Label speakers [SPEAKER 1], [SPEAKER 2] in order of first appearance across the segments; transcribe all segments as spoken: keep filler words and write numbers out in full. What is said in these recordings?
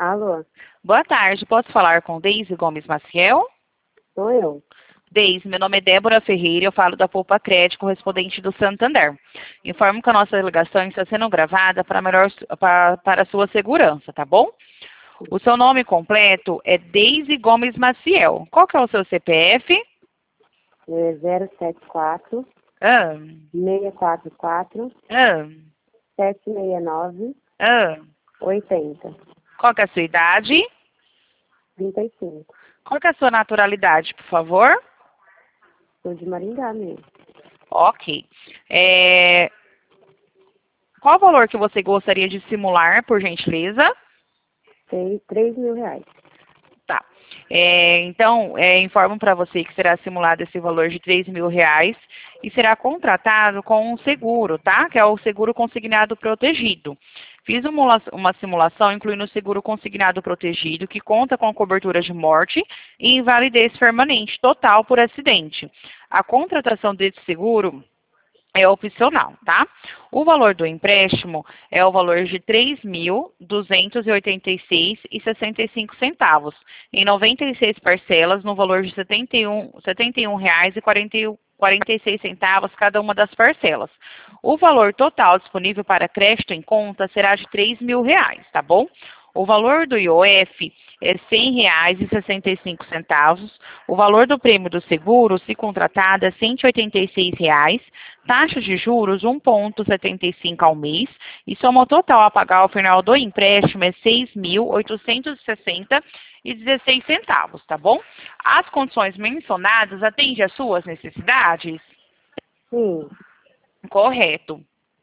[SPEAKER 1] Alô,
[SPEAKER 2] Boa tarde, posso falar com Deise Gomes Maciel?
[SPEAKER 1] sou eu.
[SPEAKER 2] Deise, meu nome é Débora Ferreira, eu falo da Poupa Crédito, correspondente do Santander. Informo que a nossa delegação está sendo gravada para, melhor, para, para a sua segurança, tá bom? O seu nome completo é Deise Gomes Maciel. Qual que é o seu C P F?
[SPEAKER 1] É zero sete quatro,
[SPEAKER 2] Ah,
[SPEAKER 1] seis quatro quatro,
[SPEAKER 2] ah,
[SPEAKER 1] sete seis nove,
[SPEAKER 2] ah.
[SPEAKER 1] oitenta,
[SPEAKER 2] Qual que é a sua idade?
[SPEAKER 1] trinta e cinco.
[SPEAKER 2] Qual que é a sua naturalidade, por favor?
[SPEAKER 1] Sou de Maringá mesmo.
[SPEAKER 2] Ok. É, Qual o valor que você gostaria de simular, por gentileza?
[SPEAKER 1] Tem três mil reais.
[SPEAKER 2] Tá. É, então, é, informo para você que será simulado esse valor de três mil reais e será contratado com um seguro, tá? Que é o seguro consignado protegido. Fiz uma, uma simulação incluindo o seguro consignado protegido, que conta com a cobertura de morte e invalidez permanente total por acidente. A contratação desse seguro é opcional, tá? O valor do empréstimo é o valor de três mil duzentos e oitenta e seis reais e sessenta e cinco centavos, em noventa e seis parcelas no valor de setenta e um, setenta e um reais e quarenta e seis centavos cada uma das parcelas. O valor total disponível para crédito em conta será de três mil reais, tá bom? O valor do I O F é cem reais e sessenta e cinco centavos. O valor do prêmio do seguro, se contratado, é cento e oitenta e seis reais. Taxa de juros um vírgula setenta e cinco ao mês. E soma total a pagar ao final do empréstimo é seis mil oitocentos e sessenta reais e dezesseis centavos, tá bom? As condições mencionadas atendem às suas necessidades?
[SPEAKER 1] Sim,
[SPEAKER 2] Correto.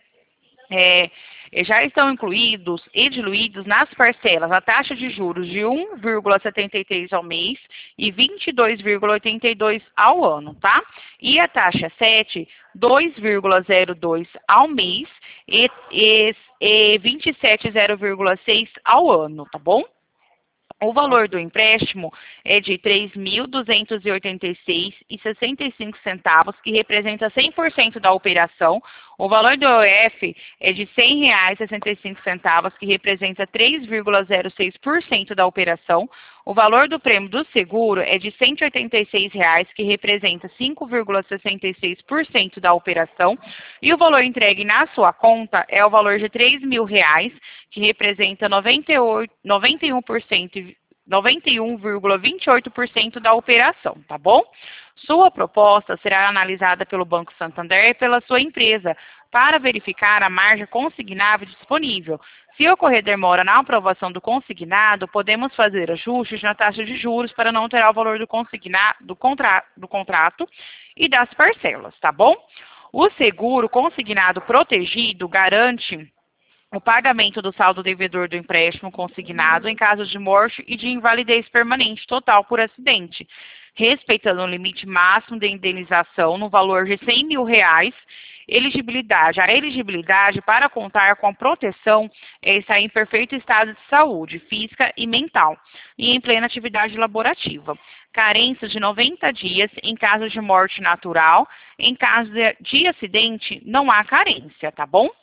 [SPEAKER 2] É, já estão incluídos e diluídos nas parcelas a taxa de juros de um vírgula setenta e três ao mês e vinte e dois vírgula oitenta e dois ao ano, tá? E a taxa sete, dois vírgula zero dois ao mês e, e, e vinte e sete vírgula zero seis ao ano, tá bom? O valor do empréstimo é de três mil duzentos e oitenta e seis reais e sessenta e cinco centavos, que representa cem por cento da operação. O valor do I O F é de cem reais e sessenta e cinco centavos, que representa três vírgula zero seis por cento da operação. O valor do prêmio do seguro é de cento e oitenta e seis reais, que representa cinco vírgula sessenta e seis por cento da operação. E o valor entregue na sua conta é o valor de três mil reais, que representa noventa e oito, noventa e um por cento, noventa e um vírgula vinte e oito por cento da operação, tá bom? Sua proposta será analisada pelo Banco Santander e pela sua empresa para verificar a margem consignável disponível. Se ocorrer demora na aprovação do consignado, podemos fazer ajustes na taxa de juros para não alterar o valor do, consignado, do, contra, do contrato e das parcelas, tá bom? O seguro consignado protegido garante o pagamento do saldo devedor do empréstimo consignado em caso de morte e de invalidez permanente total por acidente, respeitando o limite máximo de indenização no valor de cem mil reais. Elegibilidade. A elegibilidade para contar com a proteção é estar em perfeito estado de saúde física e mental e em plena atividade laborativa. Carência de noventa dias em caso de morte natural. Em caso de, de acidente, não há carência, tá bom?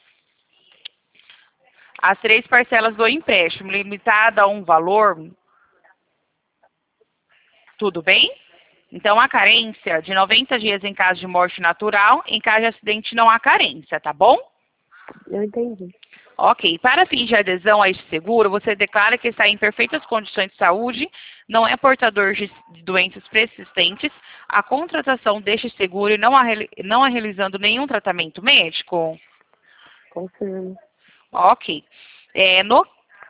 [SPEAKER 2] As três parcelas do empréstimo, limitada a um valor, tudo bem? Então, a carência de noventa dias em caso de morte natural, em caso de acidente não há carência, tá bom?
[SPEAKER 1] eu entendi.
[SPEAKER 2] Ok. Para fins de adesão a este seguro, você declara que está em perfeitas condições de saúde, não é portador de doenças persistentes, a contratação deste seguro e não a, não a realizando nenhum tratamento médico?
[SPEAKER 1] Confirmo.
[SPEAKER 2] Ok. É, no...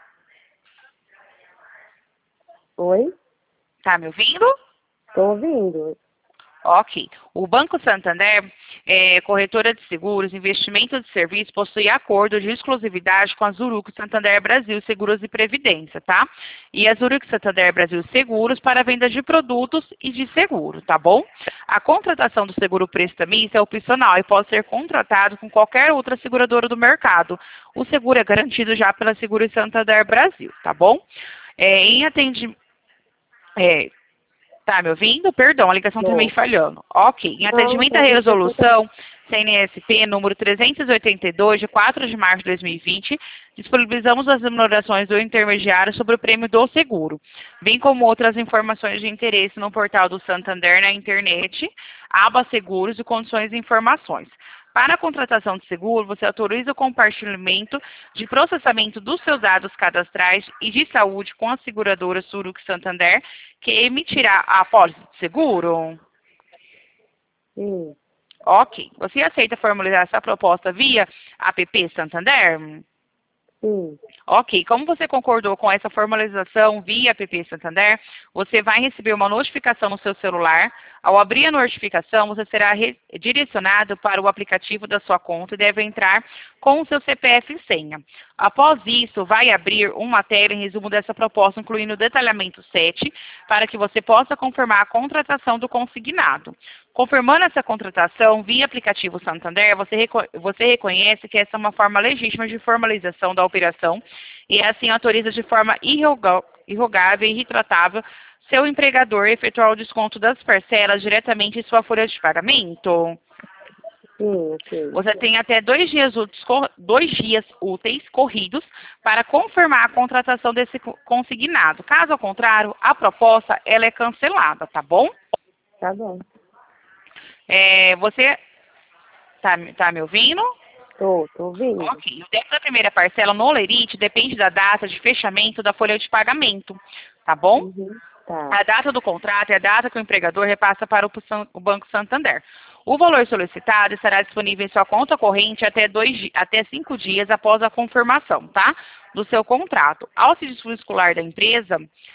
[SPEAKER 1] Oi?
[SPEAKER 2] Tá me ouvindo?
[SPEAKER 1] Estou ouvindo.
[SPEAKER 2] Ok. O Banco Santander, é, corretora de seguros, investimento de serviços, possui acordo de exclusividade com a Zurich Santander Brasil Seguros e Previdência, tá? E a Zurich Santander Brasil Seguros para venda de produtos e de seguro, tá bom? A contratação do seguro prestamista é opcional e pode ser contratado com qualquer outra seguradora do mercado. O seguro é garantido já pela Seguro Santander Brasil, tá bom? É, em atendimento... É, Tá me ouvindo? Perdão, a ligação está meio
[SPEAKER 1] Bom,
[SPEAKER 2] falhando. Ok. Em
[SPEAKER 1] não,
[SPEAKER 2] atendimento à
[SPEAKER 1] tá tudo perfeitamente.
[SPEAKER 2] resolução C N S P número trezentos e oitenta e dois, de quatro de março de dois mil e vinte, disponibilizamos as remunerações do intermediário sobre o prêmio do seguro, bem como outras informações de interesse no portal do Santander na internet, aba Seguros e Condições e Informações. Para a contratação de seguro, você autoriza o compartilhamento de processamento dos seus dados cadastrais e de saúde com a seguradora Suruc Santander, que emitirá a apólice de seguro?
[SPEAKER 1] Sim.
[SPEAKER 2] Ok. Você aceita formalizar essa proposta via app Santander?
[SPEAKER 1] Sim.
[SPEAKER 2] Ok. Como você concordou com essa formalização via app Santander, você vai receber uma notificação no seu celular. Ao abrir a notificação, você será direcionado para o aplicativo da sua conta e deve entrar com o seu C P F e senha. Após isso, vai abrir uma tela em resumo dessa proposta, incluindo o detalhamento sete, para que você possa confirmar a contratação do consignado. Confirmando essa contratação via aplicativo Santander, você, reco você reconhece que essa é uma forma legítima de formalização da operação e assim autoriza de forma irrogável e irretratável seu empregador efetuar o desconto das parcelas diretamente em sua folha de pagamento.
[SPEAKER 1] Sim, ok.
[SPEAKER 2] Você tem até dois dias úteis, dois dias úteis corridos para confirmar a contratação desse consignado. Caso contrário, a proposta ela é cancelada, tá bom?
[SPEAKER 1] Tá bom.
[SPEAKER 2] É, você tá, tá me ouvindo?
[SPEAKER 1] Tô, tô ouvindo.
[SPEAKER 2] Ok. O débito da primeira parcela no Lerite depende da data de fechamento da folha de pagamento, tá bom?
[SPEAKER 1] Uhum. Tá.
[SPEAKER 2] A data do contrato é a data que o empregador repassa para o, o Banco Santander. O valor solicitado estará disponível em sua conta corrente até, dois, até cinco dias após a confirmação, tá? Do seu contrato. Ao se desvincular da empresa,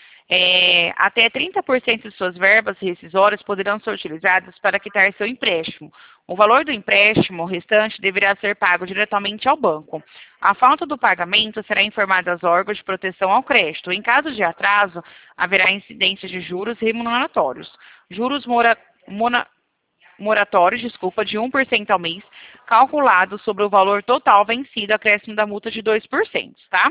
[SPEAKER 2] é, até trinta por cento de suas verbas rescisórias poderão ser utilizadas para quitar seu empréstimo. O valor do empréstimo restante deverá ser pago diretamente ao banco. A falta do pagamento será informada aos órgãos de proteção ao crédito. Em caso de atraso, haverá incidência de juros remuneratórios. Juros mora, mona, moratórios, desculpa, de um por cento ao mês, calculado sobre o valor total vencido, acréscimo da multa de dois por cento, tá?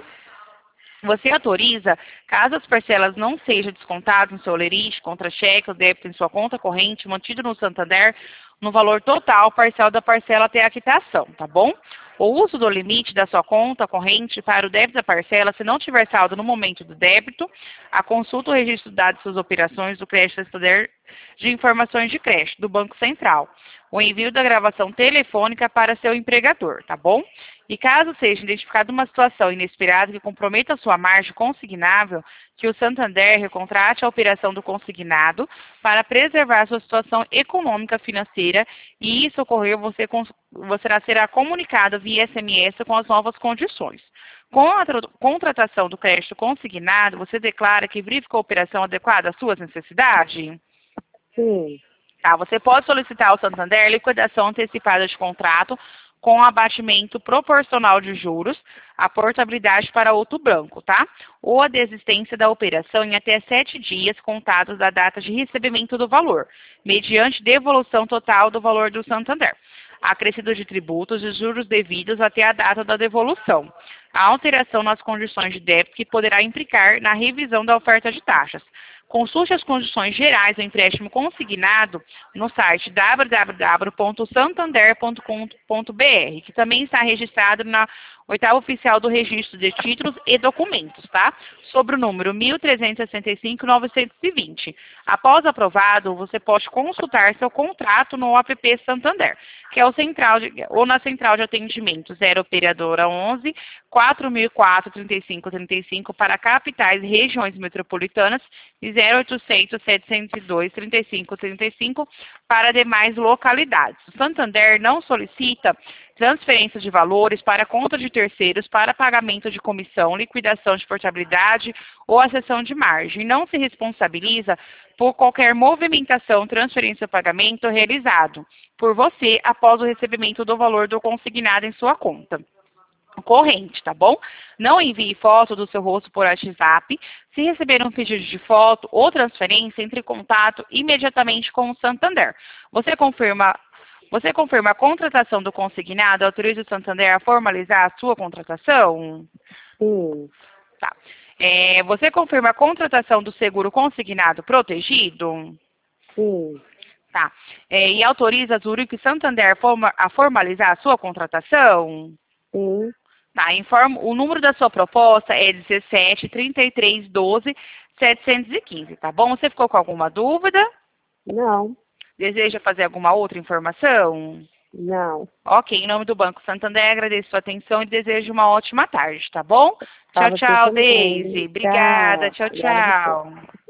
[SPEAKER 2] Você autoriza, caso as parcelas não sejam descontadas no seu lerite, contra-cheque ou débito em sua conta corrente, mantido no Santander, no valor total parcial da parcela até a quitação, tá bom? O uso do limite da sua conta corrente para o débito da parcela, se não tiver saldo no momento do débito, a consulta ou registro de dados de suas operações do crédito Santander de informações de crédito do Banco Central. O envio da gravação telefônica para seu empregador, tá bom? E caso seja identificada uma situação inesperada que comprometa a sua margem consignável, que o Santander recontrate a operação do consignado para preservar sua situação econômica financeira e isso ocorrer, você, você será comunicado via S M S com as novas condições. Com a contratação do crédito consignado, você declara que verificou a operação adequada às suas necessidades?
[SPEAKER 1] Sim.
[SPEAKER 2] Tá, você pode solicitar ao Santander liquidação antecipada de contrato com abatimento proporcional de juros, a portabilidade para outro banco, tá? Ou a desistência da operação em até sete dias contados da data de recebimento do valor, mediante devolução total do valor do Santander, acrescido de tributos e juros devidos até a data da devolução, a alteração nas condições de débito que poderá implicar na revisão da oferta de taxas. Consulte as condições gerais do empréstimo consignado no site w w w ponto santander ponto com ponto b r, que também está registrado na oitava oficial do registro de títulos e documentos, tá? Sobre o número mil trezentos e sessenta e cinco, novecentos e vinte. Após aprovado, você pode consultar seu contrato no app Santander, que é o central de, ou na central de atendimento zero operadora onze, quatro mil e quatro, trinta e cinco trinta e cinco para capitais e regiões metropolitanas e zero oitocentos, setecentos e dois, trinta e cinco trinta e cinco para demais localidades. O Santander não solicita transferência de valores para conta de terceiros para pagamento de comissão, liquidação de portabilidade ou acessão de margem. Não se responsabiliza por qualquer movimentação, transferência ou pagamento realizado por você após o recebimento do valor do consignado em sua conta corrente, tá bom? Não envie foto do seu rosto por WhatsApp. Se receber um pedido de foto ou transferência, entre em contato imediatamente com o Santander. Você confirma, você confirma a contratação do consignado, autoriza o Santander a formalizar a sua contratação?
[SPEAKER 1] Sim.
[SPEAKER 2] Tá. É, você confirma a contratação do seguro consignado protegido?
[SPEAKER 1] Sim.
[SPEAKER 2] Tá. É, e autoriza a Zurich Santander forma, a formalizar a sua contratação?
[SPEAKER 1] Sim.
[SPEAKER 2] Tá, informo, o número da sua proposta é dezessete, trinta e três, doze, setecentos e quinze, tá bom? Você ficou com alguma dúvida?
[SPEAKER 1] Não.
[SPEAKER 2] Deseja fazer alguma outra informação?
[SPEAKER 1] Não.
[SPEAKER 2] Ok, em nome do Banco Santander, agradeço sua atenção e desejo uma ótima tarde, tá bom?
[SPEAKER 1] Pra
[SPEAKER 2] Tchau,
[SPEAKER 1] você
[SPEAKER 2] tchau,
[SPEAKER 1] também.
[SPEAKER 2] Deise. Obrigada,
[SPEAKER 1] Tchau.
[SPEAKER 2] tchau,
[SPEAKER 1] Obrigada a você.
[SPEAKER 2] tchau.